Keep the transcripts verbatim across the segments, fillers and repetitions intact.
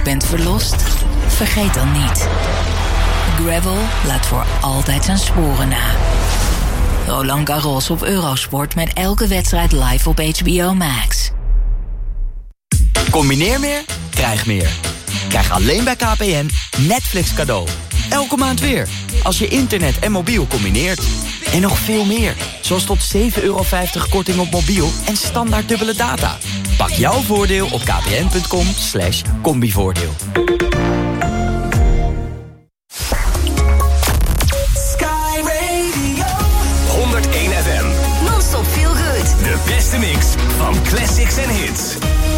bent verlost? Vergeet dan niet. Gravel laat voor altijd zijn sporen na. Roland Garros op Eurosport met elke wedstrijd live op H B O Max. Combineer meer, krijg meer. Krijg alleen bij K P N Netflix cadeau. Elke maand weer, als je internet en mobiel combineert. En nog veel meer, zoals tot zeven euro vijftig korting op mobiel en standaard dubbele data. Pak jouw voordeel op kpn.com slash combivoordeel. Sky Radio honderdéén F M. Non-stop feel good. De beste mix van classics en hits.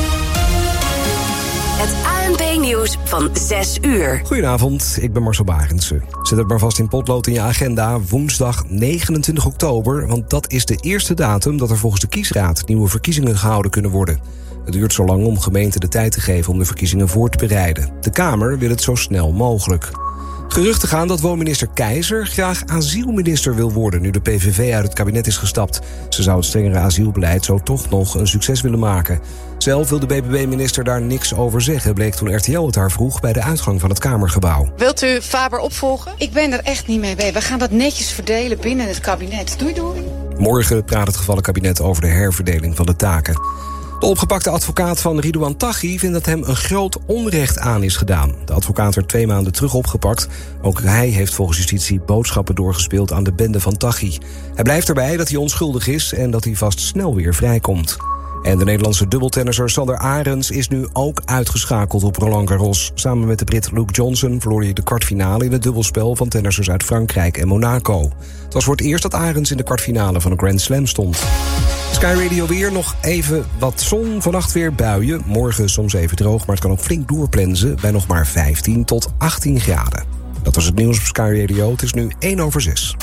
Het A N P-nieuws van zes uur. Goedenavond, ik ben Marcel Barendse. Zet het maar vast in potlood in je agenda. Woensdag negenentwintig oktober, want dat is de eerste datum dat er volgens de kiesraad nieuwe verkiezingen gehouden kunnen worden. Het duurt zo lang om gemeenten de tijd te geven om de verkiezingen voor te bereiden. De Kamer wil het zo snel mogelijk. Geruchten gaan dat woonminister Keizer graag asielminister wil worden nu de P V V uit het kabinet is gestapt. Ze zou het strengere asielbeleid zo toch nog een succes willen maken. Zelf wil de B B B-minister daar niks over zeggen, bleek toen R T L het haar vroeg bij de uitgang van het Kamergebouw. Wilt u Faber opvolgen? Ik ben er echt niet mee bij. We gaan dat netjes verdelen binnen het kabinet. Doei doei. Morgen praat het gevallen kabinet over de herverdeling van de taken. De opgepakte advocaat van Ridouan Taghi vindt dat hem een groot onrecht aan is gedaan. De advocaat werd twee maanden terug opgepakt. Ook hij heeft volgens justitie boodschappen doorgespeeld aan de bende van Taghi. Hij blijft erbij dat hij onschuldig is en dat hij vast snel weer vrijkomt. En de Nederlandse dubbeltennisser Sander Arends is nu ook uitgeschakeld op Roland Garros. Samen met de Brit Luke Johnson verloor hij de kwartfinale in het dubbelspel van tennissers uit Frankrijk en Monaco. Het was voor het eerst dat Arends in de kwartfinale van een Grand Slam stond. Sky Radio weer, nog even wat zon, vannacht weer buien. Morgen soms even droog, maar het kan ook flink doorplensen bij nog maar vijftien tot achttien graden. Dat was het nieuws op Sky Radio. Het is nu één over zes.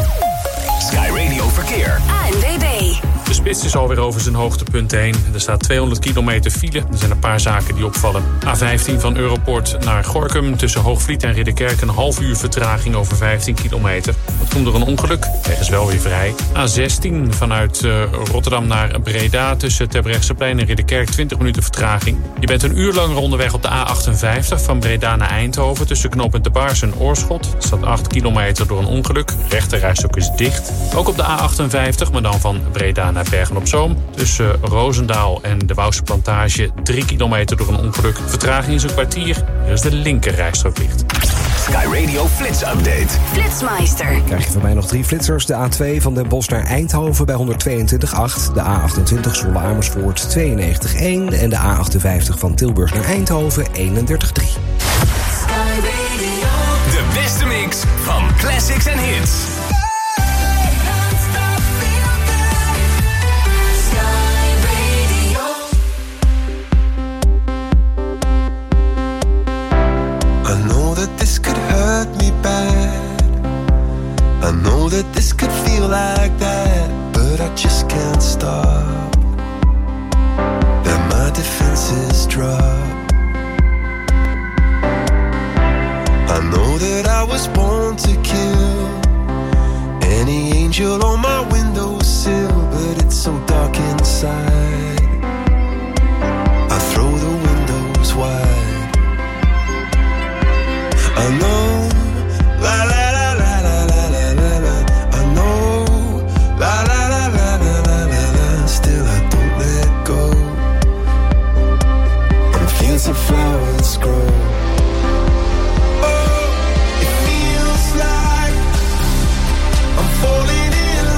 Sky Radio Verkeer. A N W B. De spits is alweer over zijn hoogtepunt heen. Er staat tweehonderd kilometer file. Er zijn een paar zaken die opvallen. A vijftien van Europort naar Gorinchem. Tussen Hoogvliet en Ridderkerk een half uur vertraging over vijftien kilometer. Dat komt door een ongeluk. De weg is wel weer vrij. A zestien vanuit uh, Rotterdam naar Breda. Tussen Terbrechtseplein en Ridderkerk twintig minuten vertraging. Je bent een uur langer onderweg op de A achtenvijftig van Breda naar Eindhoven. Tussen knooppunt De Baars en Oorschot. Er staat acht kilometer door een ongeluk. Rechterrijstok is dicht. Ook op de A achtenvijftig, maar dan van Breda naar Bergen-op-Zoom. Tussen Roosendaal en de Wouwse Plantage drie kilometer door een ongeluk. Vertraging is een kwartier. Er is de linkerrijstrook dicht. Sky Radio Flits Update. Flitsmeister. Krijg je van mij nog drie flitsers. De A twee van Den Bosch naar Eindhoven bij honderdtweeëntwintig komma acht. De A achtentwintig Zwolle Amersfoort tweeënnegentig komma één. En de A achtenvijftig van Tilburg naar Eindhoven eenendertig komma drie. De beste mix van classics en hits. I know that this could hurt me bad. I know that this could feel like that, but I just can't stop. Then my defenses drop. I know that I was born to kill any angel on my windowsill, but it's so dark inside. I throw the windows wide. I know, la la la la la la la la la. I know, la la la la la la la la. Still I don't let go. On fields of flowers grow. Oh, it feels like I'm falling in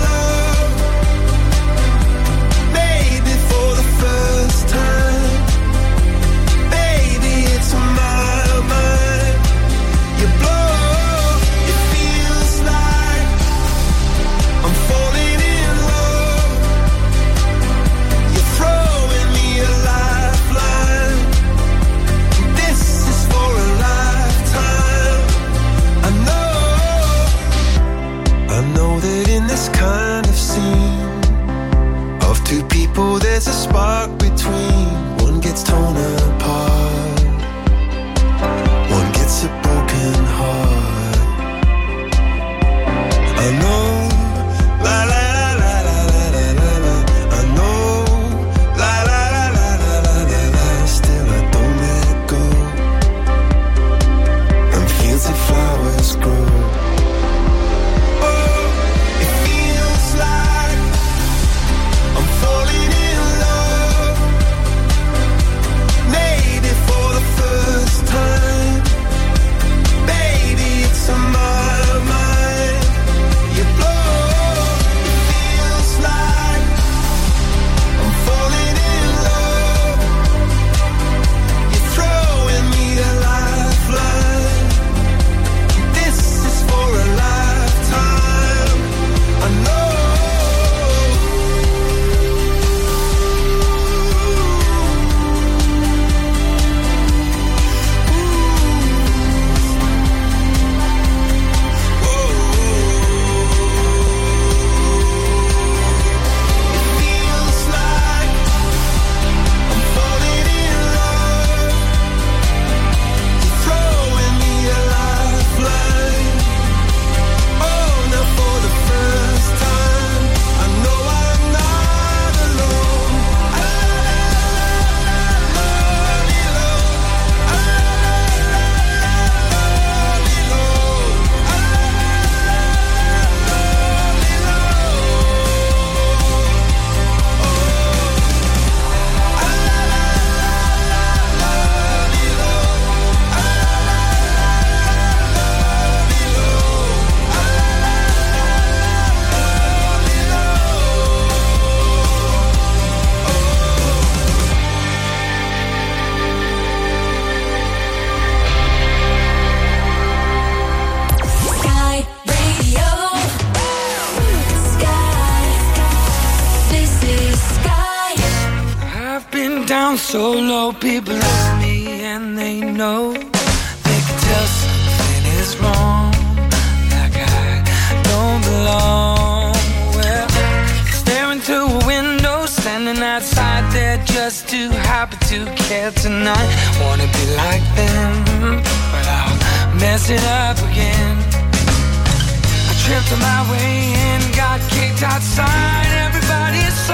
down so low, people look at me and they know they can tell something is wrong, like I don't belong. Well, staring through a window, standing outside there just too happy to care tonight. Wanna be like them, but I'll mess it up again. I tripped on my way in, got kicked outside, everybody is so.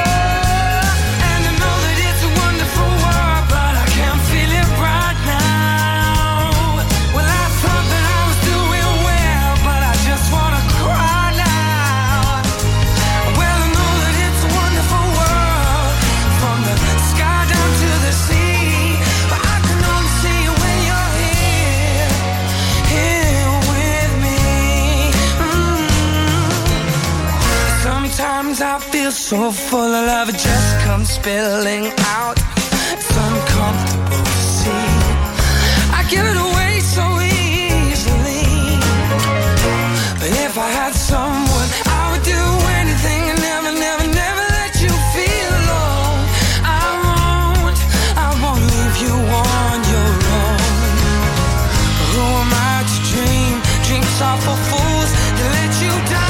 I feel so full of love, it just comes spilling out. It's uncomfortable to see. I give it away so easily. But if I had someone, I would do anything and never, never, never let you feel alone. I won't, I won't leave you on your own. Who am I to dream dreams are for fools to let you down?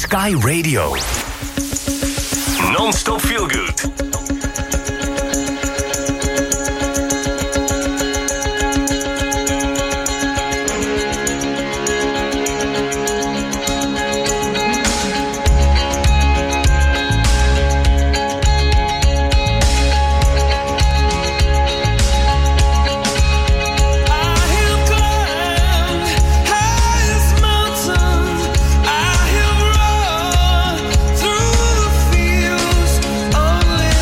Sky Radio. Non-stop feel good. Through the fields of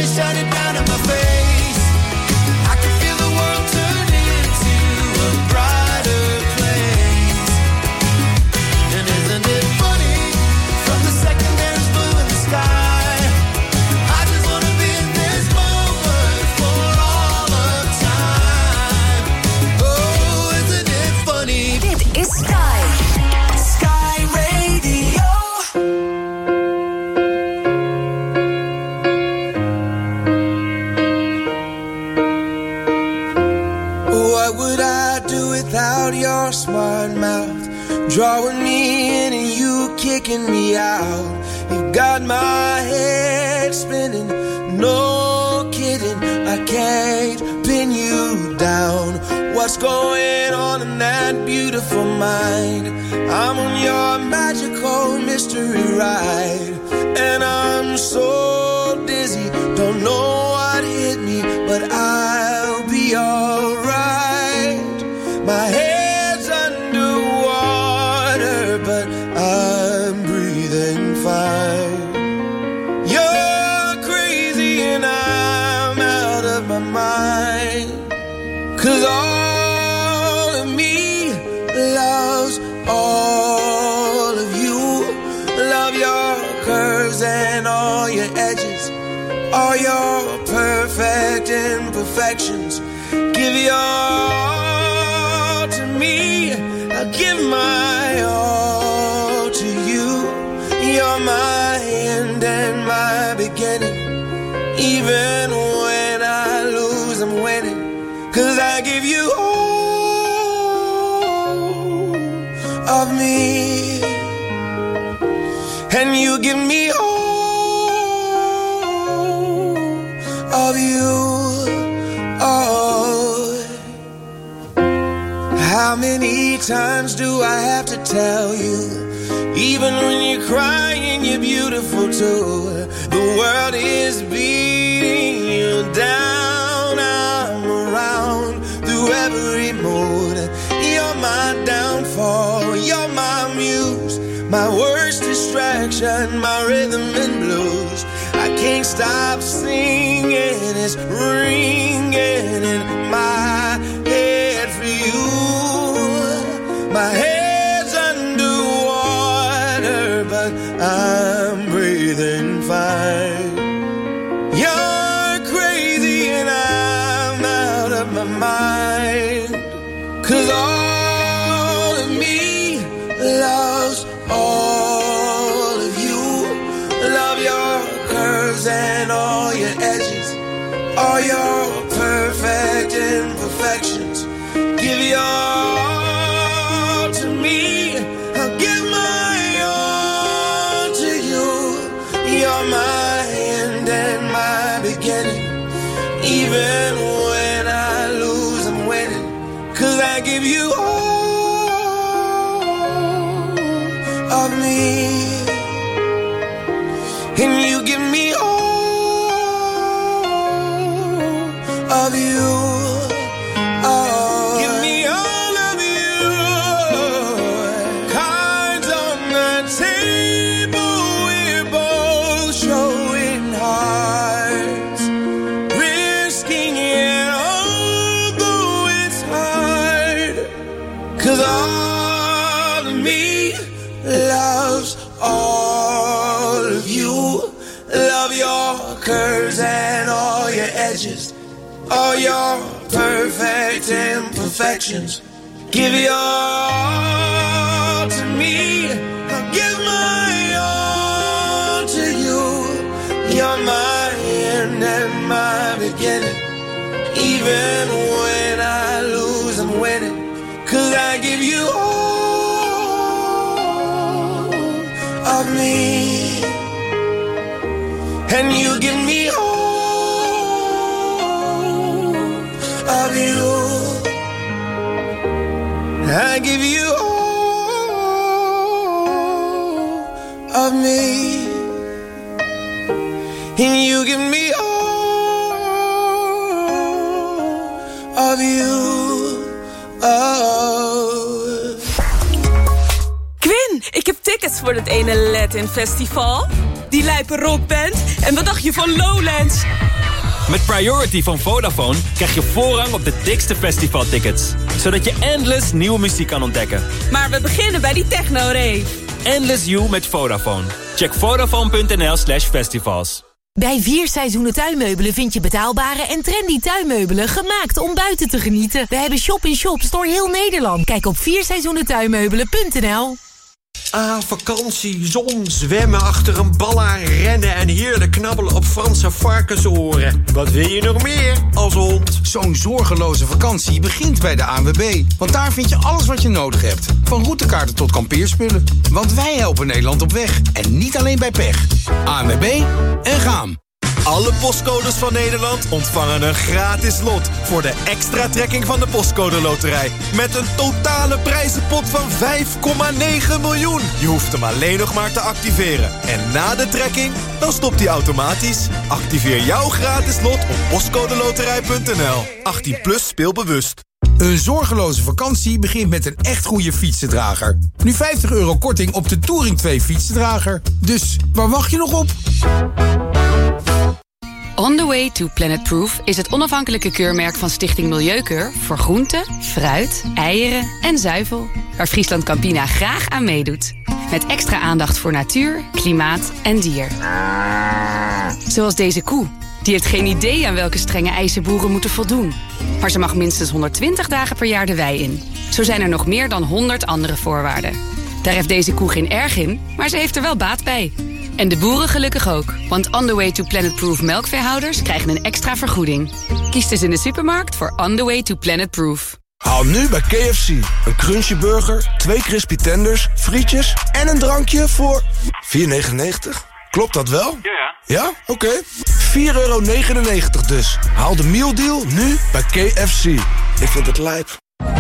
is shining down on my face. I can feel the world turn into a brighter place. And isn't it funny, from the second there's blue in the sky, I just wanna be in this moment for all of time. Oh, isn't it funny? Dit is Sky. Sky Radio. What would I do without your smart mouth? Drawing me in and you kicking me out. You got my head spinning, no kidding. I can't pin you down. What's going on in that beautiful mind? I'm on your magical mystery ride, and I'm so dizzy, don't know what hit me, but I'll be alright. My head's underwater, but I'm breathing fine. You're crazy and I'm out of my mind, 'cause all of me loves all of you. Love your curves and all your edges, all your perfect imperfections. Give your all to me, I'll give my all to you. You're my end and my beginning. Even when I lose, I'm winning, 'cause I give you all of me, and you give me all of you. Oh, how many times do I have to tell you? Even when you're crying, you're beautiful too. The world is beating you down. I'm around through every mood. You're my downfall, you're my muse, my worst distraction, my rhythm and blues. I can't stop singing, it's ringing in my head for you. My head's underwater, but I'm breathing fine. You're crazy and I'm out of my mind, 'cause all of me loves all of you. Love your curves and all your edges, all your perfect imperfections. Give your all to me, I'll give my all to you. You're my end and my beginning. Even when I lose, I'm winning, 'cause I give you all of me, and you give me all of you. Oh, give me all of you. Cards on the table, we're both showing hearts, risking it although it's hard, 'cause all of me loves all of you. Love your curves and all your edges, all your perfect imperfections. Give your all to me, I'll give my all to you. You're my end and my beginning. Even when I lose, I'm winning, 'cause I give you all of me, and you give me all of you. I give you all of me, and you give me all of you. Oh. Quinn, ik heb tickets voor het ene Latin Festival, die lijpe rockband. En wat dacht je van Lowlands? Met Priority van Vodafone krijg je voorrang op de dikste festivaltickets. Zodat je endless nieuwe muziek kan ontdekken. Maar we beginnen bij die techno-rave. Endless You met Vodafone. Check vodafone.nl slash festivals. Bij Vier Seizoenen Tuinmeubelen vind je betaalbare en trendy tuinmeubelen gemaakt om buiten te genieten. We hebben shop-in-shops door heel Nederland. Kijk op vier seizoenen tuinmeubelen punt n l. Ah, vakantie, zon, zwemmen achter een bal aan, rennen en heerlijk knabbelen op Franse varkensoren. Wat wil je nog meer als hond? Zo'n zorgeloze vakantie begint bij de A N W B. Want daar vind je alles wat je nodig hebt. Van routekaarten tot kampeerspullen. Want wij helpen Nederland op weg. En niet alleen bij pech. A N W B en gaan. Alle postcodes van Nederland ontvangen een gratis lot voor de extra trekking van de Postcode Loterij. Met een totale prijzenpot van vijf komma negen miljoen. Je hoeft hem alleen nog maar te activeren. En na de trekking, dan stopt hij automatisch. Activeer jouw gratis lot op postcodeloterij punt n l. achttien plus speelbewust. Een zorgeloze vakantie begint met een echt goede fietsendrager. Nu vijftig euro korting op de Touring twee fietsendrager. Dus waar wacht je nog op? On the Way to Planet Proof is het onafhankelijke keurmerk van Stichting Milieukeur voor groenten, fruit, eieren en zuivel, waar Friesland Campina graag aan meedoet. Met extra aandacht voor natuur, klimaat en dier. Zoals deze koe. Die heeft geen idee aan welke strenge eisen boeren moeten voldoen. Maar ze mag minstens honderdtwintig dagen per jaar de wei in. Zo zijn er nog meer dan honderd andere voorwaarden. Daar heeft deze koe geen erg in, maar ze heeft er wel baat bij. En de boeren gelukkig ook, want On The Way to Planet Proof melkveehouders krijgen een extra vergoeding. Kies dus in de supermarkt voor On The Way to Planet Proof. Haal nu bij K F C een crunchy burger, twee crispy tenders, frietjes en een drankje voor vier negenennegentig. Klopt dat wel? Ja, ja. Ja? Oké. Okay. vier euro negenennegentig dus. Haal de mealdeal nu bij K F C. Ik vind het lijp.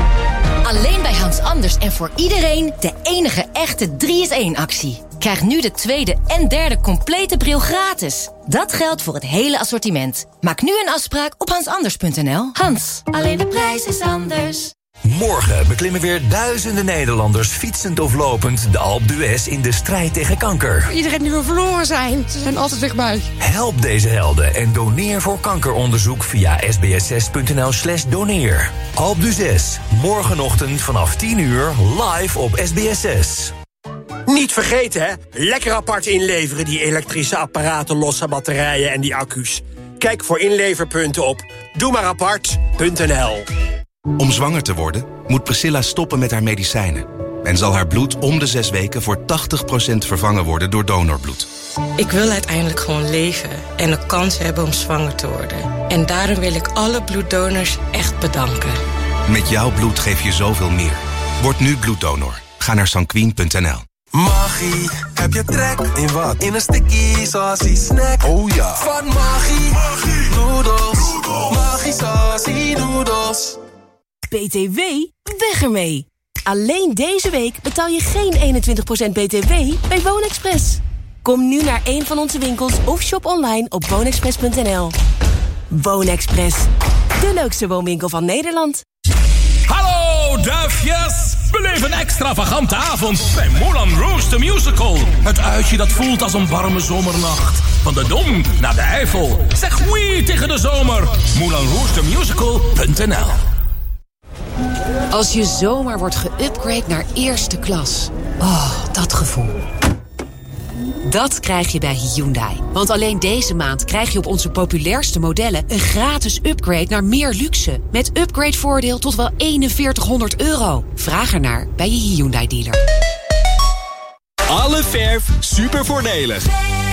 Alleen bij Hans Anders en voor iedereen de enige echte drie in één actie. Krijg nu de tweede en derde complete bril gratis. Dat geldt voor het hele assortiment. Maak nu een afspraak op hans anders punt n l. Hans, alleen de prijs is anders. Morgen beklimmen weer duizenden Nederlanders fietsend of lopend de Alpe d'Huez in de strijd tegen kanker. Iedereen die we verloren zijn, ze zijn altijd dichtbij. Help deze helden en doneer voor kankeronderzoek via sbs6.nl slash doneer. Alpe d'Huez, morgenochtend vanaf tien uur live op S B S zes. Niet vergeten, hè? Lekker apart inleveren, die elektrische apparaten, losse batterijen en die accu's. Kijk voor inleverpunten op doe maar apart punt n l. Om zwanger te worden moet Priscilla stoppen met haar medicijnen. En zal haar bloed om de zes weken voor tachtig procent vervangen worden door donorbloed. Ik wil uiteindelijk gewoon leven en de kans hebben om zwanger te worden. En daarom wil ik alle bloeddonors echt bedanken. Met jouw bloed geef je zoveel meer. Word nu bloeddonor. Ga naar sanquin punt n l. Maggie, heb je trek in wat? In een sticky saucy snack. Oh ja. Van Maggie, Maggie. Noodles. Maggie saucy noodles. B T W? Weg ermee! Alleen deze week betaal je geen eenentwintig procent B T W bij WoonExpress. Kom nu naar een van onze winkels of shop online op woonexpress punt n l. WoonExpress, de leukste woonwinkel van Nederland. Hallo duifjes! Beleef een extravagante avond bij Moulin Rouge the Musical. Het uitje dat voelt als een warme zomernacht. Van de Dom naar de Eifel. Zeg oui tegen de zomer. moulin rouge the musical punt n l. Als je zomaar wordt geüpgrade naar eerste klas. Oh, dat gevoel. Dat krijg je bij Hyundai. Want alleen deze maand krijg je op onze populairste modellen een gratis upgrade naar meer luxe. Met upgradevoordeel tot wel eenenveertighonderd euro. Vraag ernaar bij je Hyundai dealer. Alle verf super voordelig.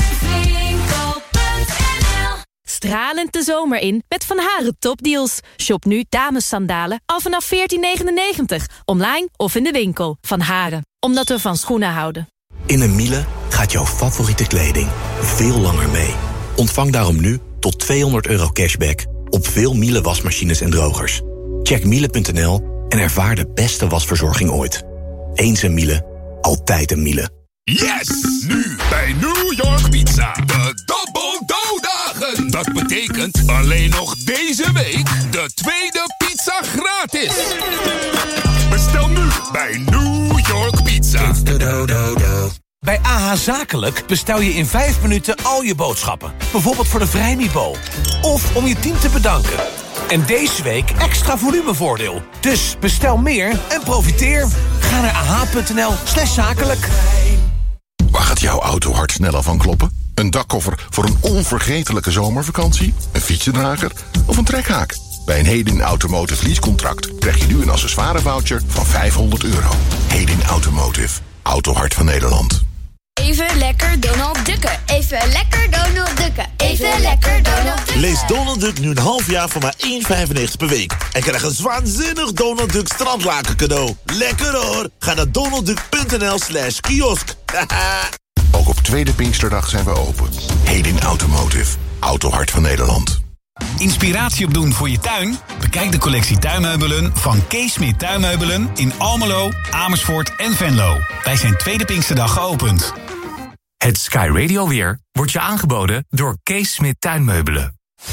Stralend de zomer in met Van Haren topdeals. Shop nu damessandalen al vanaf veertien negenennegentig. Online of in de winkel. Van Haren, omdat we van schoenen houden. In een Miele gaat jouw favoriete kleding veel langer mee. Ontvang daarom nu tot tweehonderd euro cashback op veel Miele wasmachines en drogers. Check miele punt n l en ervaar de beste wasverzorging ooit. Eens een Miele, altijd een Miele. Yes! Nu bij New York Pizza. De Double Dough-dagen. Dat betekent alleen nog deze week de tweede pizza gratis. Bestel nu bij New York Pizza. Bij A H Zakelijk bestel je in vijf minuten al je boodschappen. Bijvoorbeeld voor de Vrijmibo. Of om je team te bedanken. En deze week extra volumevoordeel. Dus bestel meer en profiteer. Ga naar ah.nl slash zakelijk. Waar gaat jouw auto hard sneller van kloppen? Een dakkoffer voor een onvergetelijke zomervakantie? Een fietsendrager of een trekhaak? Bij een Hedin Automotive leasecontract krijg je nu een accessoirevoucher van vijfhonderd euro. Hedin Automotive. Autohart van Nederland. Even lekker Donald Ducken. Even lekker Donald Ducken. Even lekker Donald Ducken. Lees Donald Duck nu een half jaar voor maar één euro vijfennegentig per week. En krijg een waanzinnig Donald Duck strandlaken cadeau. Lekker hoor. Ga naar donaldduck.nl slash kiosk. Ook op tweede Pinksterdag zijn we open. Hedin Automotive. Autohart van Nederland. Inspiratie opdoen voor je tuin? Bekijk de collectie tuinmeubelen van Kees Smit Tuinmeubelen in Almelo, Amersfoort en Venlo. Wij zijn tweede Pinksterdag geopend. Het Sky Radio weer wordt je aangeboden door Kees Smit Tuinmeubelen.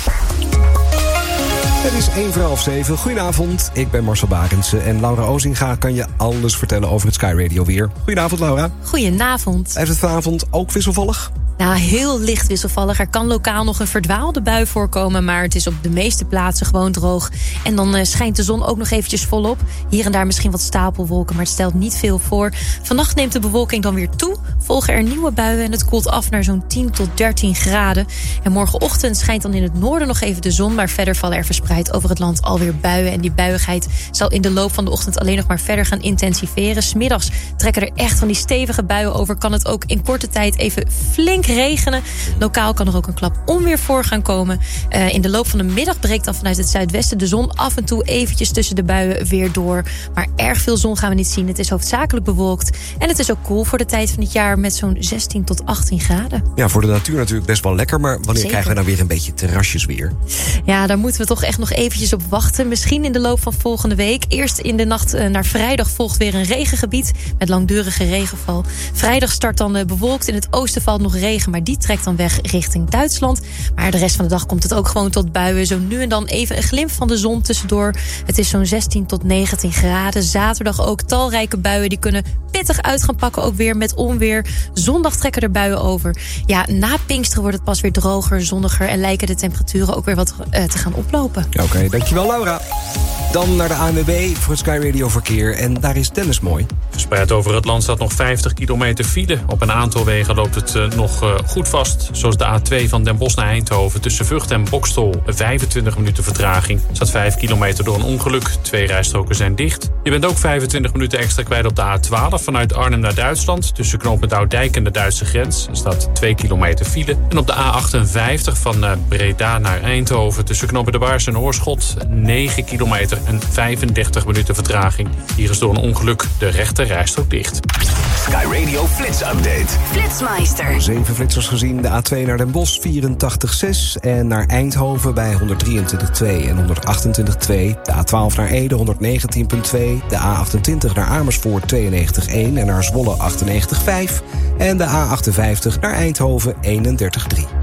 Het is één voor half zeven. Goedenavond, ik ben Marcel Barendse en Laura Ozinga kan je alles vertellen over het Sky Radio weer. Goedenavond, Laura. Goedenavond. Heeft het vanavond ook wisselvallig? Nou, heel licht wisselvallig. Er kan lokaal nog een verdwaalde bui voorkomen, maar het is op de meeste plaatsen gewoon droog. En dan uh, schijnt de zon ook nog eventjes volop. Hier en daar misschien wat stapelwolken, maar het stelt niet veel voor. Vannacht neemt de bewolking dan weer toe. Volgen er nieuwe buien en het koelt af naar zo'n tien tot dertien graden. En morgenochtend schijnt dan in het noorden nog even de zon, maar verder vallen er verspreid over het land alweer buien. En die buiigheid zal in de loop van de ochtend alleen nog maar verder gaan intensiveren. 'S Middags trekken er echt van die stevige buien over. Kan het ook in korte tijd even flink regenen. Lokaal kan er ook een klap onweer voor gaan komen. Uh, in de loop van de middag breekt dan vanuit het zuidwesten de zon af en toe eventjes tussen de buien weer door. Maar erg veel zon gaan we niet zien. Het is hoofdzakelijk bewolkt. En het is ook koel voor de tijd van het jaar met zo'n zestien tot achttien graden. Ja, voor de natuur natuurlijk best wel lekker. Maar wanneer Zeker. krijgen we nou weer een beetje terrasjes weer? Ja, daar moeten we toch echt nog eventjes op wachten. Misschien in de loop van volgende week. Eerst in de nacht naar vrijdag volgt weer een regengebied met langdurige regenval. Vrijdag start dan bewolkt. In het oosten valt nog regen, maar die trekt dan weg richting Duitsland. Maar de rest van de dag komt het ook gewoon tot buien. Zo nu en dan even een glimp van de zon tussendoor. Het is zo'n zestien tot negentien graden. Zaterdag ook talrijke buien. Die kunnen pittig uit gaan pakken, ook weer met onweer. Zondag trekken er buien over. Ja, na Pinksteren wordt het pas weer droger, zonniger en lijken de temperaturen ook weer wat uh, te gaan oplopen. Oké, okay, dankjewel Laura. Dan naar de A N W B voor het Sky Radio verkeer. En daar is Dennis Mooi. Verspreid over het land staat nog vijftig kilometer file. Op een aantal wegen loopt het uh, nog uh, goed vast. Zoals de A twee van Den Bosch naar Eindhoven. Tussen Vught en Boxtel. vijfentwintig minuten vertraging. Er staat vijf kilometer door een ongeluk. Twee rijstroken zijn dicht. Je bent ook vijfentwintig minuten extra kwijt op de A twaalf vanuit Arnhem naar Duitsland. Tussen knooppunt Oudijk en de Duitse grens. Er staat twee kilometer file. En op de A achtenvijftig van uh, Breda naar Eindhoven. Tussen knooppunt De Baars en Oorschot. negen kilometer en vijfendertig minuten vertraging. Hier is door een ongeluk de rechte rijstrook dicht. Sky Radio Flits Update. Flitsmeister. Zeven flitsers gezien. De A twee naar Den Bosch vierentachtig komma zes. En naar Eindhoven bij honderddrieëntwintig komma twee en honderdachtentwintig komma twee. De A twaalf naar Ede honderdnegentien komma twee. De A achtentwintig naar Amersfoort tweeënnegentig komma één. En naar Zwolle achtennegentig komma vijf. En de A achtenvijftig naar Eindhoven eenendertig komma drie.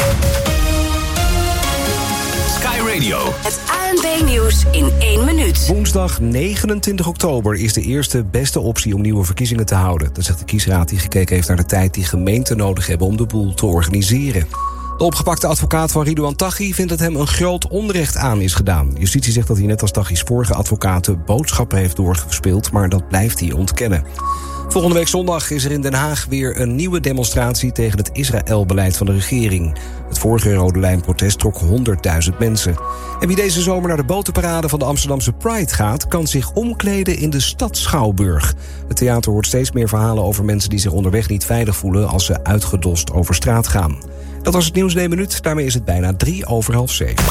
Sky Radio. Het A N B-nieuws in één minuut. Woensdag negenentwintig oktober is de eerste beste optie om nieuwe verkiezingen te houden. Dat zegt de kiesraad die gekeken heeft naar de tijd die gemeenten nodig hebben om de boel te organiseren. De opgepakte advocaat van Ridouan Taghi vindt dat hem een groot onrecht aan is gedaan. Justitie zegt dat hij net als Taghi's vorige advocaten boodschappen heeft doorgespeeld, maar dat blijft hij ontkennen. Volgende week zondag is er in Den Haag weer een nieuwe demonstratie tegen het Israël-beleid van de regering. Het vorige Rode Lijn-protest trok honderdduizend mensen. En wie deze zomer naar de botenparade van de Amsterdamse Pride gaat, kan zich omkleden in de stad Schouwburg. Het theater hoort steeds meer verhalen over mensen die zich onderweg niet veilig voelen als ze uitgedost over straat gaan. Dat was het nieuws in één minuut. Daarmee is het bijna drie over half zeven.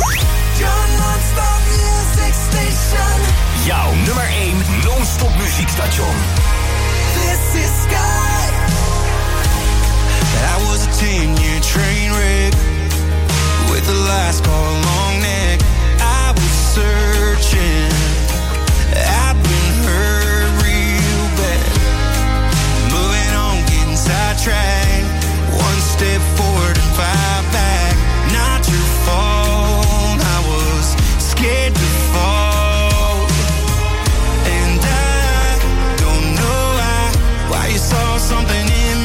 Jouw nummer één non-stop muziekstation. This is Sky. I was a ten-year train wreck with the lights called long neck. I was searching. I've been hurt real bad. Moving on, getting sidetracked. One step forward and five back. Not your fault. I was scared to fall. And I don't know why. Why you saw something in me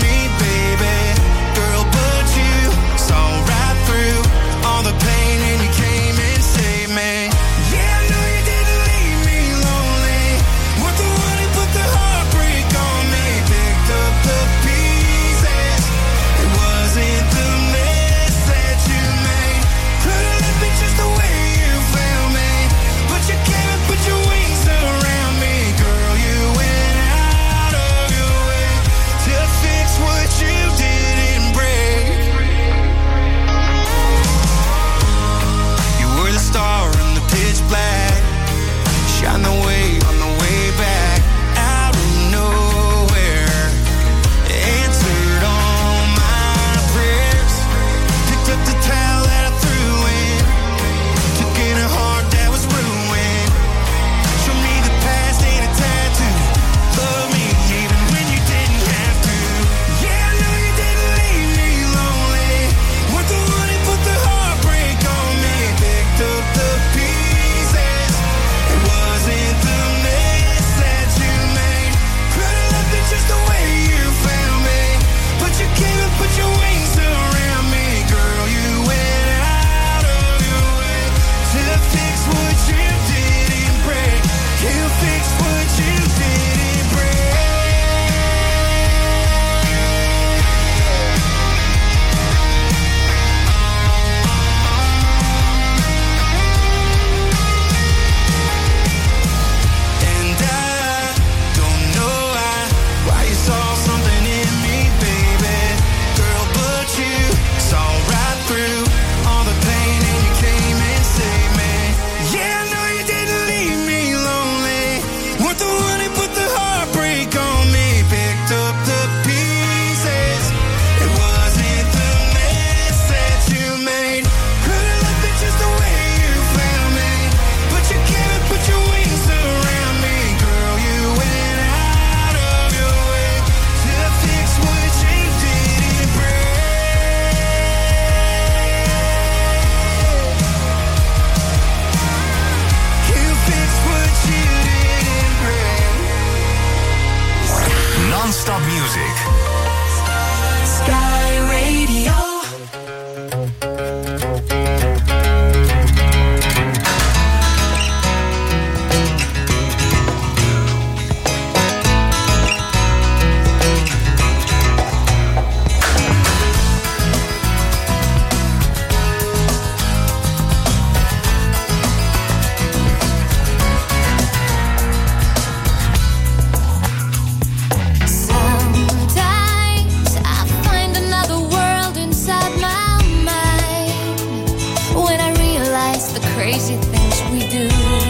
the crazy things we do.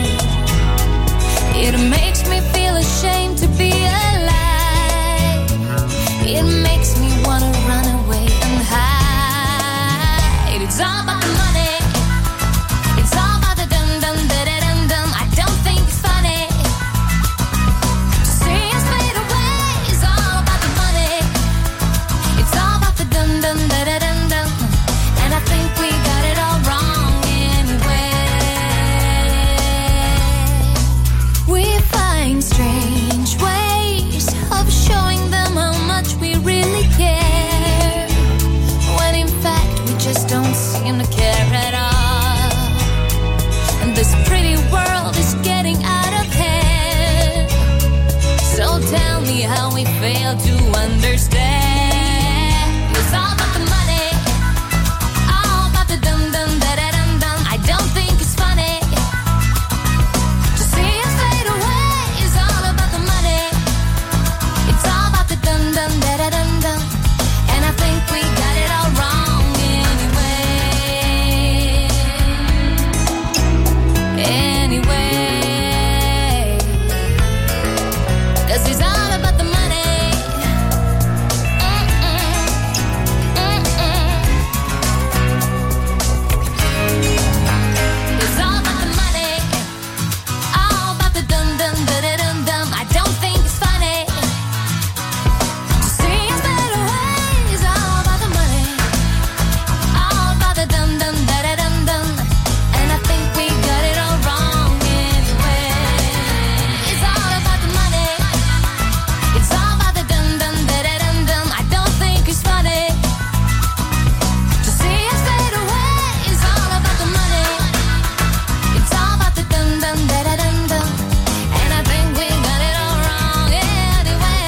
It makes me feel ashamed to be alive. It makes me wanna run away and hide. It's all about the money. It's all about the dum dum da da dum dum. I don't think it's funny to see us fade away. It's all about the money. It's all about the dum dum da da dum dum. And I think we got it all wrong anyway. We find strange ways of showing them how much we really care, when in fact we just don't seem to care at all. And this pretty world is getting out of hand. So tell me how we fail to understand. It's all about the money, all about the dum dum da da dum dum. I don't think it's funny to see us fade away. It's all about the money. It's all about the dum dum da da dum dum. And I think we got it all wrong anyway. Anyway, 'cause it's all about the money. Mm-mm. Mm-mm. It's all about the money, all about the dum dum da da dum dum. I don't think it's funny to see us fade away. It's all about the money, all about the dum dum da da dum dum. And I think we got it all wrong anyway. It's all about the money. It's all about the dum dum da da dum dum. I don't think it's funny to see us fade away. It's all about the money. It's all about the dum dum da da dum dum. And I think we got it all wrong anyway.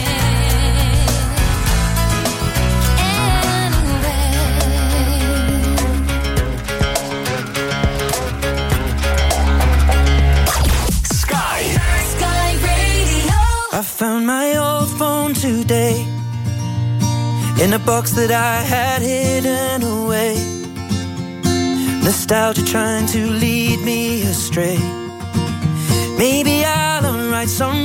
Sky. Sky Radio. I found my old phone today in a box that I had hidden away. Nostalgia trying to lead me astray. Maybe I'll right some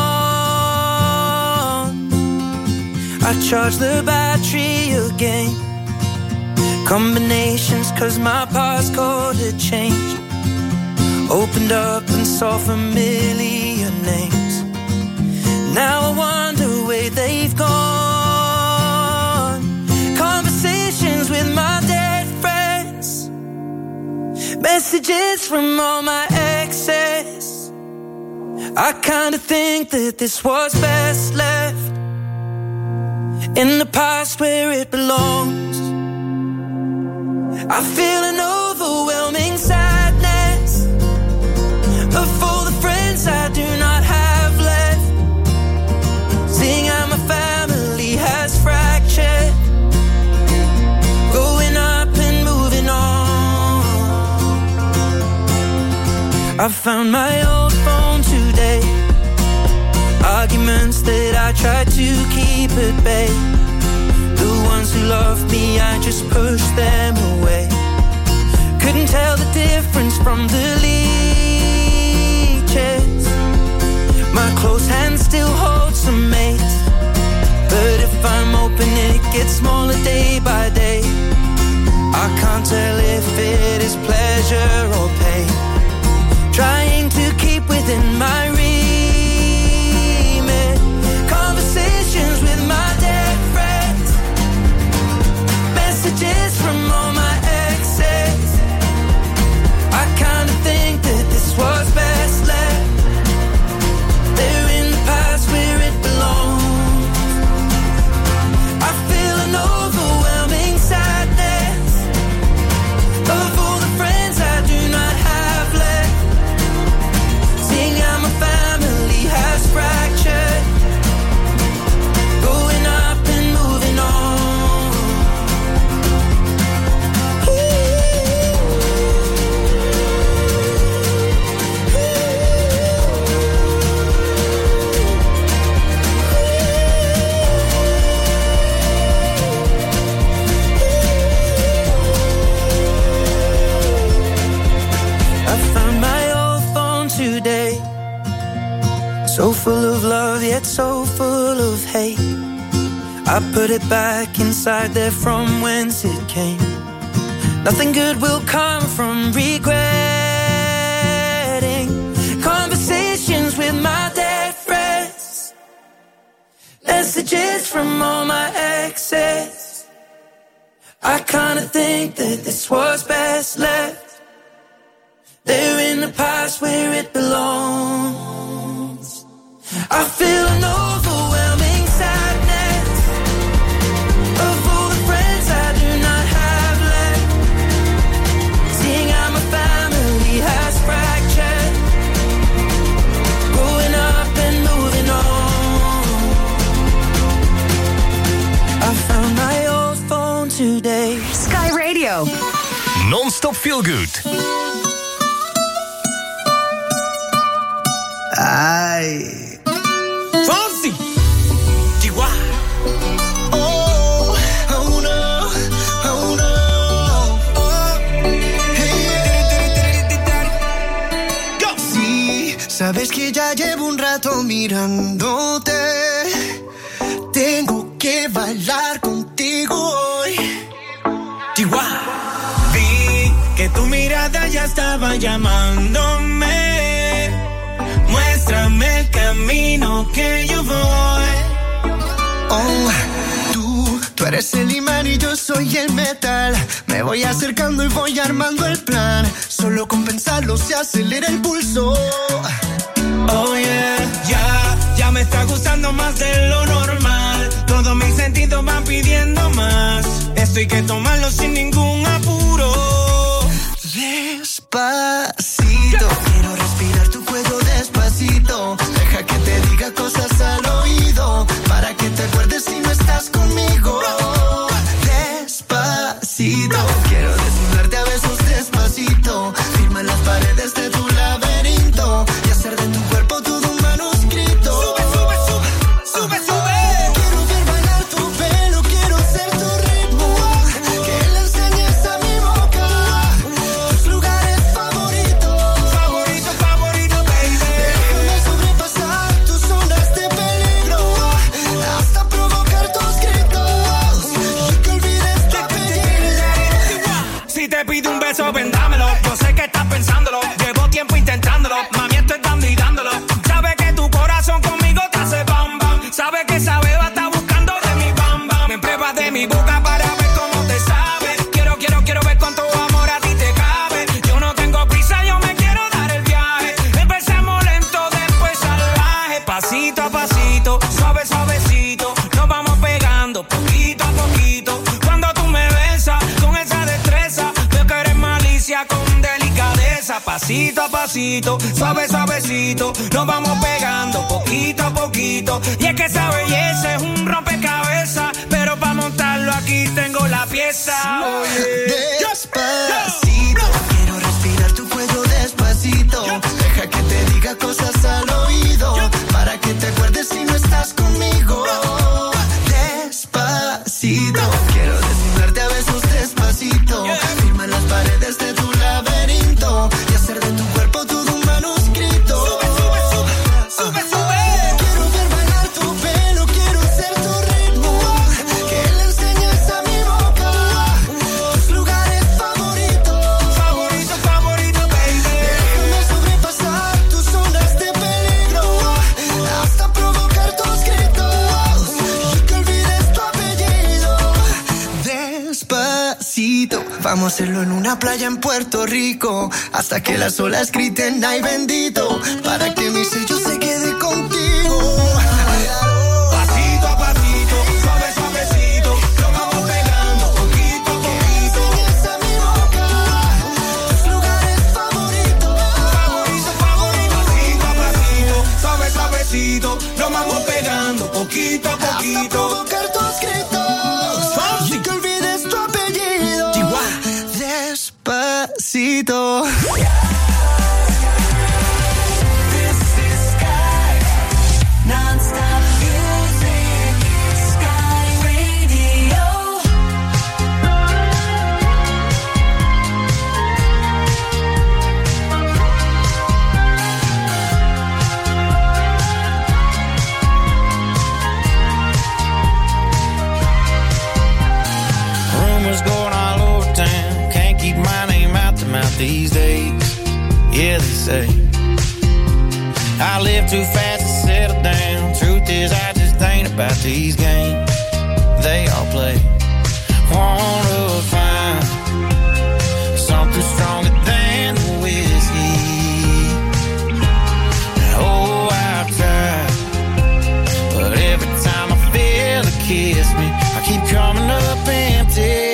wrong. I charged the battery again. Combinations 'cause my passcode had changed. Opened up and saw familiar names. Now I wonder where they've gone. Conversations with my dead friends. Messages from all my exes. I kinda think that this was best left in the past where it belongs. I feel an overwhelming sadness of all the friends I do not have left. Seeing how my family has fractured, growing up and moving on. I found my old phone today. Arguments that I tried to keep at bay. The ones who loved me, I just pushed them away. Couldn't tell the difference from the leeches. My close hand still holds some mates, but if I'm open it gets smaller day by day. I can't tell if it is pleasure or pain. Trying to keep within my remit. Conversations with my dead friends. Messages from all my exes. I kinda think that this was best left. They're in the past where it belongs. I feel an overwhelming sadness So full of love, yet so full of hate. I put it back inside there from whence it came. Nothing good will come from regretting conversations with my dead friends, messages from all my exes. I kinda think that this was best left there in the past where it belongs. I feel an overwhelming sadness of all the friends I do not have left, seeing how my family has fractured, growing up and moving on. I found my old phone today. Sky Radio. Non-stop feel good. Ay. Fonsi. Chihuahua. Oh, oh no, oh no. Oh. Hey. Go. Sí, sabes que ya llevo un rato mirándote. Tengo que bailar contigo hoy. Chihuahua. Vi que tu mirada ya estaba llamándome. Muéstrame el camino que yo voy. Oh, tú, tú eres el imán y yo soy el metal. Me voy acercando y voy armando el plan. Solo con pensarlo se acelera el pulso. Oh yeah, ya, ya me está gustando más de lo normal. Todos mis sentidos van pidiendo más. Esto hay que tomarlo sin ningún apuro. Despacito, quiero respirar tu cuello despacito. Deja que te diga cosas al oído, para que te acuerdes si no estás conmigo. Despacito, quiero desnudarte a besos despacito. Firma en las paredes de tu laberinto y hacer de tu cuerpo todo un manuscrito. Sube, sube, sube, sube, sube. Quiero ver bailar tu pelo, quiero ser tu ritmo. Que le enseñes a mi boca tus lugares favoritos. Favorito, favorito, baby. Déjame sobrepasar tus zonas de peligro hasta provocar tus gritos y que olvides tu apellido. Si te pido un beso, vendámelo. Yo sé que estás pensándolo. Llevo tiempo intentándolo. Mami, estoy dando y dándolo. Sabes que tu corazón conmigo te hace bam bam. Sabes que esa beba está buscando de mi bam bam. Me pruebas de mi boca para ver cómo te sabe. Quiero, quiero, quiero ver cuánto amor a ti te cabe. Yo no tengo prisa, yo me quiero dar el viaje. Empezamos lento, después salvaje. Pasito a pasito, suave, suavecito. Nos vamos pegando poquito a poquito. Cuando tú me besas con esa destreza, veo que eres malicia con delicadeza. Pasito a pasito, suave, suavecito. Nos vamos pegando poquito a poquito. Y es que esa belleza es un rompecabezas, pero para montarlo aquí tengo la pieza. Despacito, quiero respirar tu cuello despacito. Deja que te diga cosas al oído, para que te acuerdes si no estás conmigo. Despacito, quiero desnudarte a besos despacito. Firma en las paredes de tu laberinto y hacer de tu cuerpo todo un manuscrito. Sube, sube, sube, sube, sube. Quiero ver bailar tu pelo, quiero ser tu ritmo. Que le enseñes a mi boca tus lugares favoritos. Favorito, favorito, baby. Déjame sobrepasar tus zonas de peligro hasta provocar tus gritos y que olvides tu apellido. Despacito, vamos a hacerlo en una playa en Puerto Rico hasta que las olas griten ay bendito, para que mi sello se quede contigo. Pasito a pasito, suave, suavecito. Nos vamos pegando poquito a poquito. Enseñes a mi boca tus lugares favoritos. Favorito, favorito. Pasito a pasito, suave, suavecito. Nos vamos pegando poquito a Hasta poquito. provocar tus gritos y que olvides tu apellido. Despacito. This is Sky. Non-stop music. Sky Radio. these days. Yeah, they say I live too fast to settle down. Truth is, I just ain't about these games they all play. Wanna find something stronger than the whiskey. Oh, I've tried, but every time I feel it kiss me, I keep coming up empty.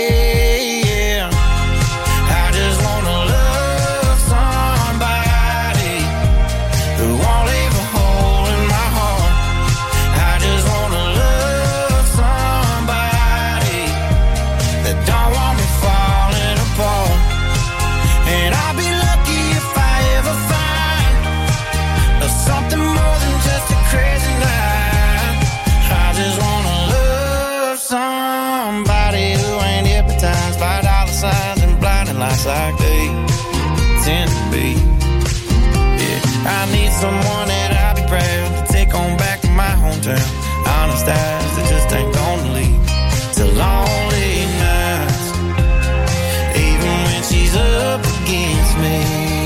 Like they tend to be. Yeah, I need someone that I'll be proud to take on back to my hometown. Honest eyes that just ain't gonna lead to lonely nights, even when she's up against me.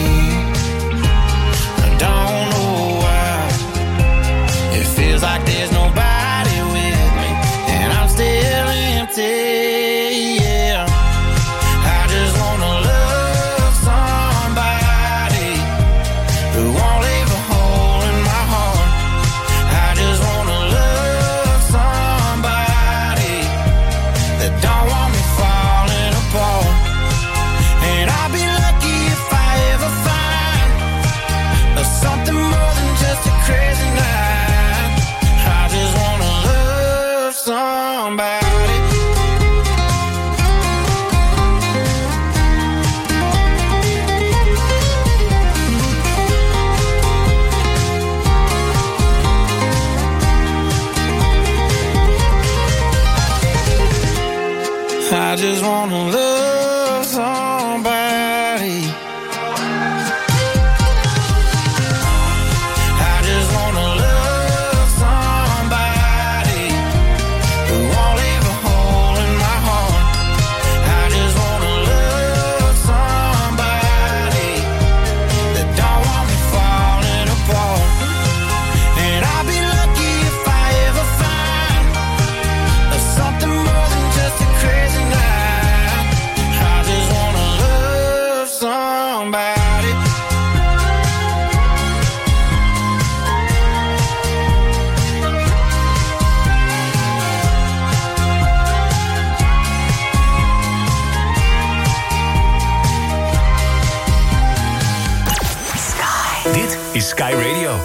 I don't know why it feels like there's nobody with me, and I'm still empty. I just wanna love somebody. I just wanna love somebody who won't leave a hole in my heart. I just wanna love somebody that don't want me falling apart. And I'll be lucky if I ever find something more than just a crazy night. Dit is Sky Radio.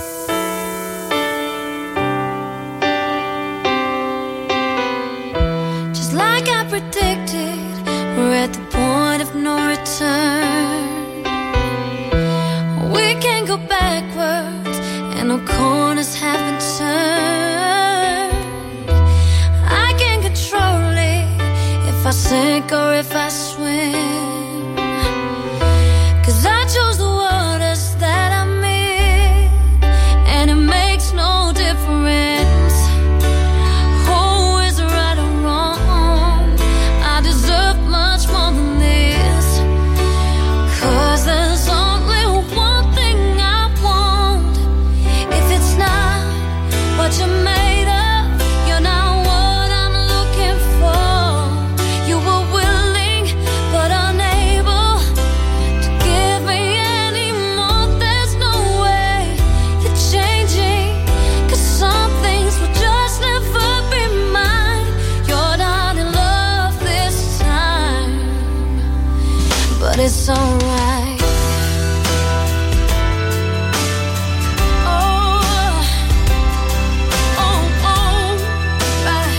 Just like I predicted, we're at the point of no return. We can't go backwards, and no corners have been turned. I can't control it if I sink or if I swim, 'cause I chose the waters that I'm in, and it makes no difference who is right or wrong. I deserve much more than this, 'cause there's only one thing I want. If it's not what you're made of, you're not what I'm looking for. You were willing but unable to give me any more. There's no way you're changing, 'cause some things will just never be mine. You're not in love this time, but it's alright. Oh, oh, oh, right.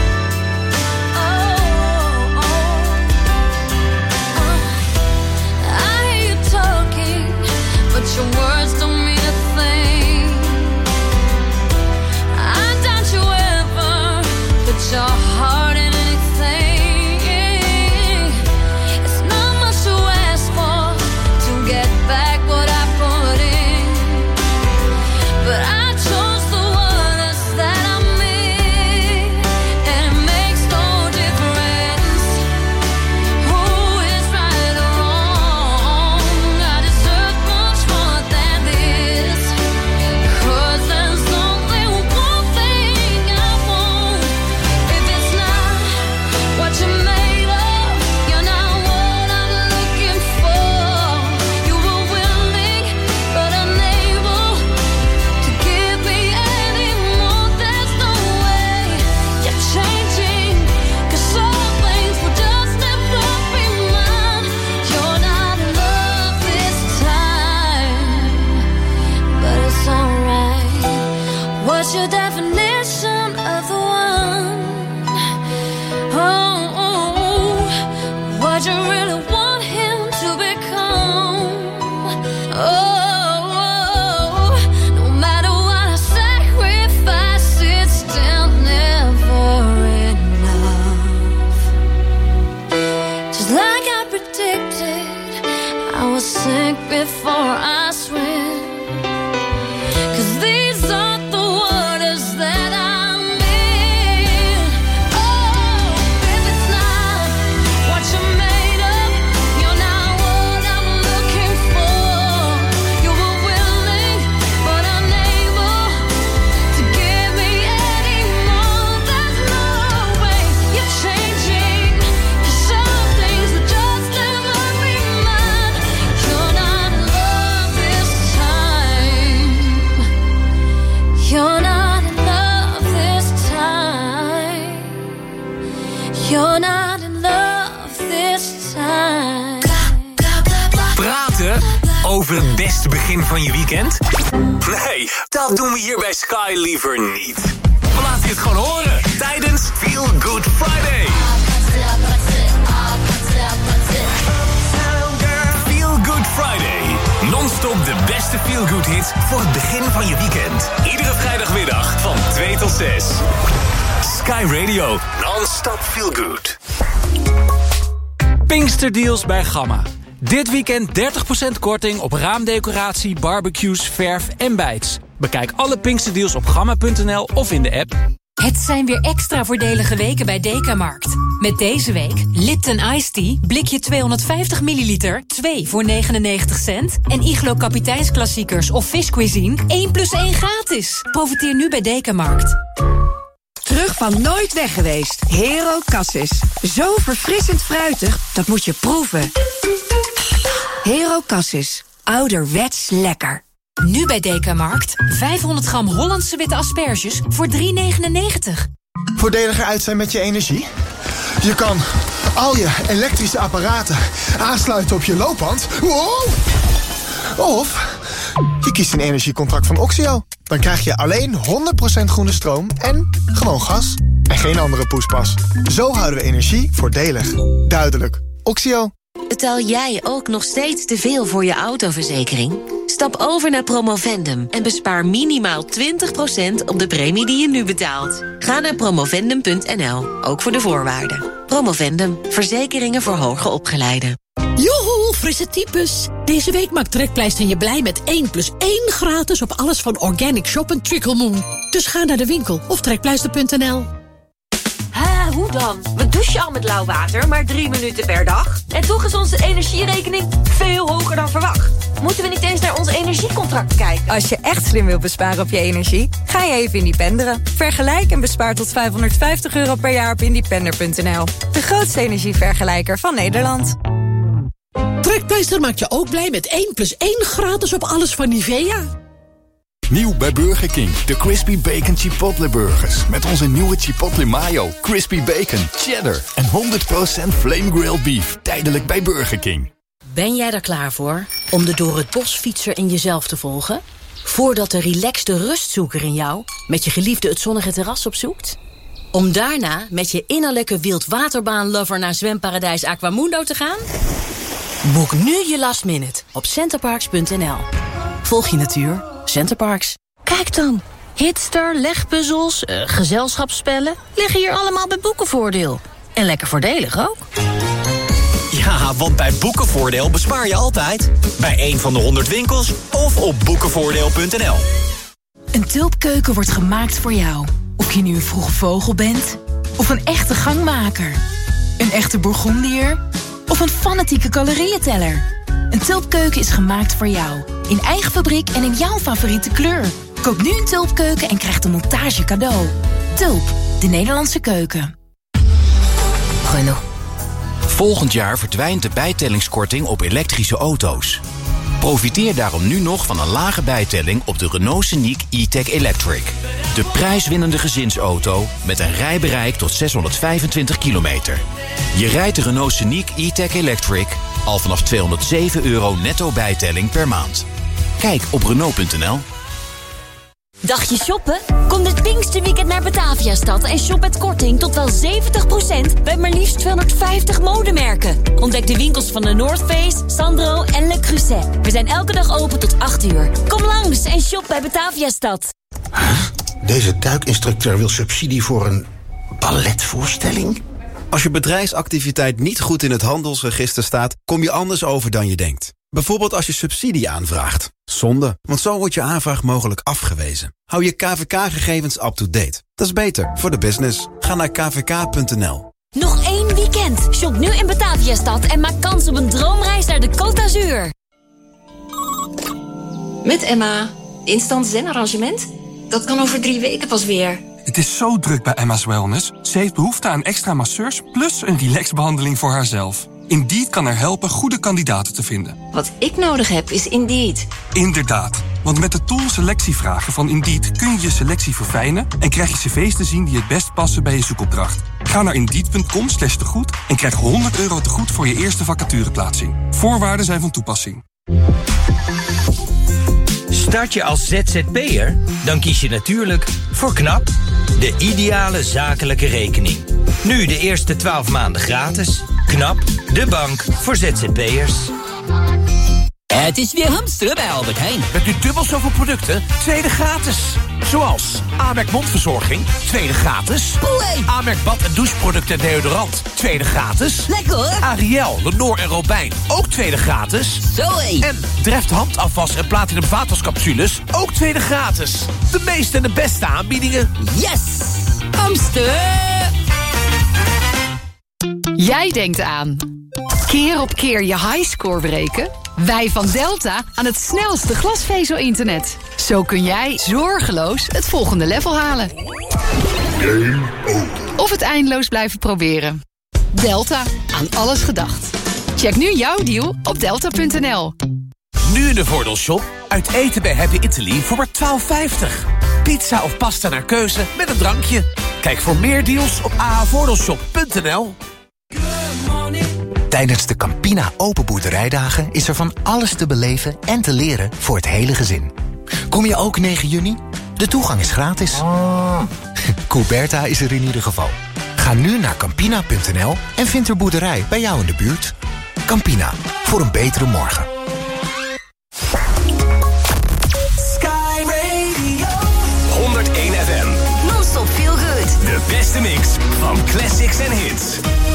Oh, oh, oh. I hear you talking, but your words don't mean a thing. I doubt you ever put your heart in anything. It's not much to ask for, will sink before I swim. 'Cause these are the waters that I'm in. Oh, if it's not what you're made of, you're not what I'm looking for. You were willing, but unable to give me any more. There's no way you're changing. 'Cause some things will just never be mine. You're not in love this time. You're not in love this time. You're not in love this time. Praten over het beste begin van je weekend? Nee, dat doen we hier bij Sky liever niet. We laten je het gewoon horen tijdens Feel Good Friday. Feel Good Friday. Non-stop de beste Feel Good hits voor het begin van je weekend. Iedere vrijdagmiddag van twee tot zes. Sky Radio. Non-stop Feel Good. Pinksterdeals bij Gamma. Dit weekend dertig procent korting op raamdecoratie, barbecues, verf en bijts. Bekijk alle Pinksterdeals op gamma punt n l of in de app. Het zijn weer extra voordelige weken bij Dekamarkt. Met deze week Lipton Iced Tea, blikje tweehonderdvijftig milliliter, twee voor negenennegentig cent. En Iglo Kapiteinsklassiekers of Fish Cuisine, één plus één gratis. Profiteer nu bij Dekamarkt. Terug van nooit weg geweest. Hero Cassis. Zo verfrissend fruitig, dat moet je proeven. Hero Cassis. Ouderwets lekker. Nu bij Dekamarkt, vijfhonderd gram Hollandse witte asperges voor drie negenennegentig. Voordeliger uit zijn met je energie? Je kan al je elektrische apparaten aansluiten op je loopband. Wow! Of je kiest een energiecontract van Oxio. Dan krijg je alleen honderd procent groene stroom en gewoon gas. En geen andere poespas. Zo houden we energie voordelig. Duidelijk. Oxio. Betaal jij ook nog steeds te veel voor je autoverzekering? Stap over naar Promovendum en bespaar minimaal twintig procent op de premie die je nu betaalt. Ga naar promovendum punt n l, ook voor de voorwaarden. Promovendum, verzekeringen voor hoger opgeleiden. Joehoe, frisse types. Deze week maakt Trekpleister je blij met één plus één gratis op alles van Organic Shop en Tricklemoon. Dus ga naar de winkel of trekpleister punt n l. Hé, hoe dan? We douchen al met lauw water, maar drie minuten per dag. En toch is onze energierekening veel hoger dan verwacht. Moeten we niet eens naar ons energiecontract kijken? Als je echt slim wil besparen op je energie, ga je even independeren. Vergelijk en bespaar tot vijfhonderdvijftig euro per jaar op independer punt n l. De grootste energievergelijker van Nederland. Trekpleister maakt je ook blij met één plus één gratis op alles van Nivea. Nieuw bij Burger King, de Crispy Bacon Chipotle Burgers. Met onze nieuwe Chipotle Mayo, Crispy Bacon, Cheddar en honderd procent Flame Grilled Beef. Tijdelijk bij Burger King. Ben jij er klaar voor om de door het bos fietser in jezelf te volgen? Voordat de relaxte rustzoeker in jou met je geliefde het zonnige terras opzoekt? Om daarna met je innerlijke wildwaterbaan-lover naar zwemparadijs Aquamundo te gaan? Boek nu je last minute op centerparks punt n l. Volg je natuur, Centerparks. Kijk dan, hitster, legpuzzels, uh, gezelschapsspellen liggen hier allemaal bij Boekenvoordeel. En lekker voordelig ook. Ja, want bij Boekenvoordeel bespaar je altijd. Bij een van de honderd winkels of op boekenvoordeel punt n l. Een tulpkeuken wordt gemaakt voor jou. Of je nu een vroege vogel bent, of een echte gangmaker. Een echte Bourgondier, of een fanatieke calorieënteller. Een tulpkeuken is gemaakt voor jou. In eigen fabriek en in jouw favoriete kleur. Koop nu een tulpkeuken en krijg de montage cadeau. Tulp, de Nederlandse keuken. Renault. Volgend jaar verdwijnt de bijtellingskorting op elektrische auto's. Profiteer daarom nu nog van een lage bijtelling op de Renault Scenic E-Tech Electric. De prijswinnende gezinsauto met een rijbereik tot zeshonderdvijfentwintig kilometer. Je rijdt de Renault Scenic E-Tech Electric al vanaf tweehonderdzeven euro netto bijtelling per maand. Kijk op Renault punt n l. Dagje shoppen? Kom dit Pinksterweekend naar Bataviastad en shop met korting tot wel zeventig procent bij maar liefst tweehonderdvijftig modemerken. Ontdek de winkels van de North Face, Sandro en Le Creuset. We zijn elke dag open tot acht uur. Kom langs en shop bij Bataviastad. Deze duikinstructeur wil subsidie voor een balletvoorstelling? Als je bedrijfsactiviteit niet goed in het handelsregister staat, kom je anders over dan je denkt. Bijvoorbeeld als je subsidie aanvraagt. Zonde, want zo wordt je aanvraag mogelijk afgewezen. Hou je K V K-gegevens up-to-date. Dat is beter voor de business. Ga naar k v k punt n l. Nog één weekend. Shop nu in Bataviastad en maak kans op een droomreis naar de Côte d'Azur. Met Emma. Instant zen-arrangement? Dat kan over drie weken pas weer. Het is zo druk bij Emma's Wellness. Ze heeft behoefte aan extra masseurs plus een relaxbehandeling voor haarzelf. Indeed kan er helpen goede kandidaten te vinden. Wat ik nodig heb is Indeed. Inderdaad, want met de tool selectievragen van Indeed kun je je selectie verfijnen en krijg je cv's te zien die het best passen bij je zoekopdracht. Ga naar indeed punt com slash tegoed en krijg honderd euro tegoed voor je eerste vacatureplaatsing. Voorwaarden zijn van toepassing. Start je als Z Z P'er? Dan kies je natuurlijk voor KNAP, de ideale zakelijke rekening. Nu de eerste twaalf maanden gratis. KNAP, de bank voor Z Z P'ers. Het is weer hamsteren bij Albert Heijn. Met nu dubbel zoveel producten, tweede gratis. Zoals Amerk mondverzorging, tweede gratis. Boeie. Amerk bad- en doucheproducten en deodorant, tweede gratis. Lekker hoor. Ariel, Lenor en Robijn, ook tweede gratis. Zoé. En Dreft handafwas en Platinum vaatwascapsules, ook tweede gratis. De meeste en de beste aanbiedingen. Yes! Hamster! Jij denkt aan keer op keer je highscore breken? Wij van Delta aan het snelste glasvezel-internet. Zo kun jij zorgeloos het volgende level halen. Game over. Of het eindeloos blijven proberen. Delta, aan alles gedacht. Check nu jouw deal op delta punt n l. Nu in de Voordeelshop. Uit eten bij Happy Italy voor maar twaalf vijftig. Pizza of pasta naar keuze met een drankje. Kijk voor meer deals op a h voordeelshop punt n l. Tijdens de Campina Open Boerderijdagen is er van alles te beleven en te leren voor het hele gezin. Kom je ook negen juni? De toegang is gratis. Oh. Couberta is er in ieder geval. Ga nu naar campina punt n l en vind er boerderij bij jou in de buurt. Campina, voor een betere morgen. Sky Radio. honderdéén F M. Non-stop feel good. De beste mix van classics en hits.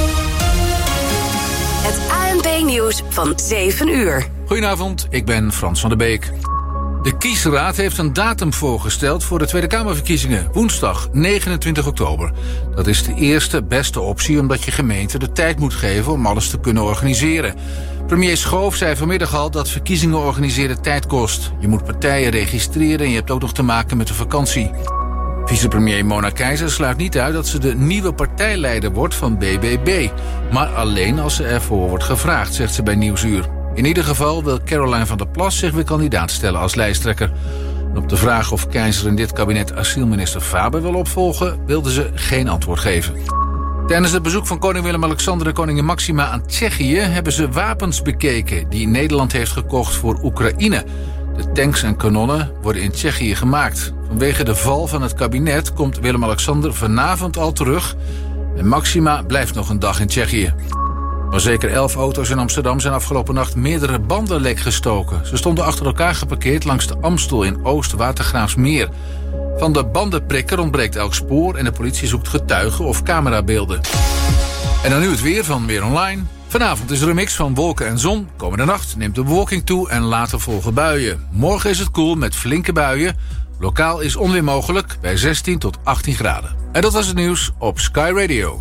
Het A N P-nieuws van zeven uur. Goedenavond, ik ben Frans van der Beek. De kiesraad heeft een datum voorgesteld voor de Tweede Kamerverkiezingen. Woensdag negenentwintig oktober. Dat is de eerste beste optie omdat je gemeente de tijd moet geven om alles te kunnen organiseren. Premier Schoof zei vanmiddag al dat verkiezingen organiseren tijd kost. Je moet partijen registreren en je hebt ook nog te maken met de vakantie. Vicepremier Mona Keizer sluit niet uit dat ze de nieuwe partijleider wordt van B B B. Maar alleen als ze ervoor wordt gevraagd, zegt ze bij Nieuwsuur. In ieder geval wil Caroline van der Plas zich weer kandidaat stellen als lijsttrekker. En op de vraag of Keizer in dit kabinet asielminister Faber wil opvolgen, wilde ze geen antwoord geven. Tijdens het bezoek van koning Willem-Alexander en koningin Maxima aan Tsjechië hebben ze wapens bekeken die Nederland heeft gekocht voor Oekraïne. De tanks en kanonnen worden in Tsjechië gemaakt. Vanwege de val van het kabinet komt Willem-Alexander vanavond al terug. En Maxima blijft nog een dag in Tsjechië. Maar zeker elf auto's in Amsterdam zijn afgelopen nacht meerdere banden lek gestoken. Ze stonden achter elkaar geparkeerd langs de Amstel in Oost-Watergraafsmeer. Van de bandenprikker ontbreekt elk spoor en de politie zoekt getuigen of camerabeelden. En dan nu het weer van Weer Online. Vanavond is er een mix van wolken en zon. Komende nacht neemt de bewolking toe en later volgen buien. Morgen is het koel met flinke buien. Lokaal is onweer mogelijk bij zestien tot achttien graden. En dat was het nieuws op Sky Radio.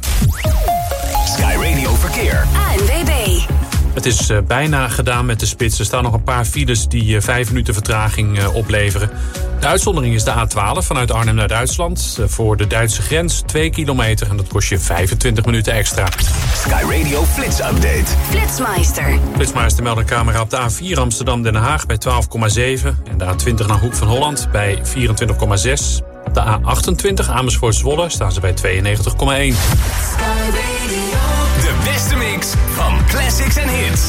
Sky Radio Verkeer. A N W B. Het is uh, bijna gedaan met de spits. Er staan nog een paar files die uh, vijf minuten vertraging uh, opleveren. De uitzondering is de A twaalf vanuit Arnhem naar Duitsland. Uh, voor de Duitse grens twee kilometer en dat kost je vijfentwintig minuten extra. Sky Radio Flits Update. Flitsmeister. Flitsmeister meldt een camera op de A vier Amsterdam-Den Haag bij twaalf komma zeven. En de A twintig naar Hoek van Holland bij vierentwintig komma zes. Op de A achtentwintig Amersfoort-Zwolle staan ze bij tweeënnegentig komma één. De beste mix van classics en hits.